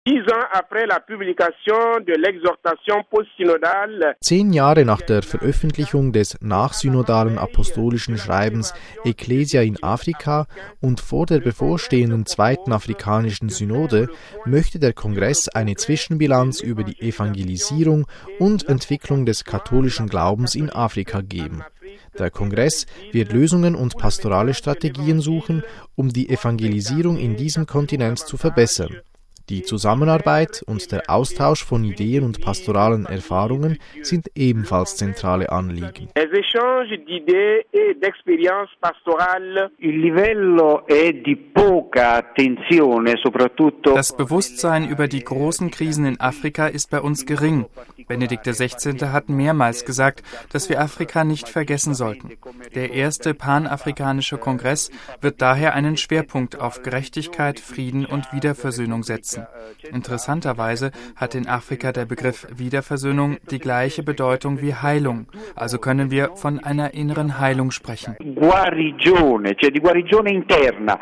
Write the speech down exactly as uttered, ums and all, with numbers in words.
Zehn Jahre nach der Veröffentlichung des nachsynodalen apostolischen Schreibens Ecclesia in Africa und vor der bevorstehenden Zweiten Afrikanischen Synode möchte der Kongress eine Zwischenbilanz über die Evangelisierung und Entwicklung des katholischen Glaubens in Afrika geben. Der Kongress wird Lösungen und pastorale Strategien suchen, um die Evangelisierung in diesem Kontinent zu verbessern. Die Zusammenarbeit und der Austausch von Ideen und pastoralen Erfahrungen sind ebenfalls zentrale Anliegen. Das Bewusstsein über die großen Krisen in Afrika ist bei uns gering. Benedikt der Sechzehnte hat mehrmals gesagt, dass wir Afrika nicht vergessen sollten. Der erste panafrikanische Kongress wird daher einen Schwerpunkt auf Gerechtigkeit, Frieden und Wiederversöhnung setzen. Interessanterweise hat in Afrika der Begriff Wiederversöhnung die gleiche Bedeutung wie Heilung. Also können wir von einer inneren Heilung sprechen.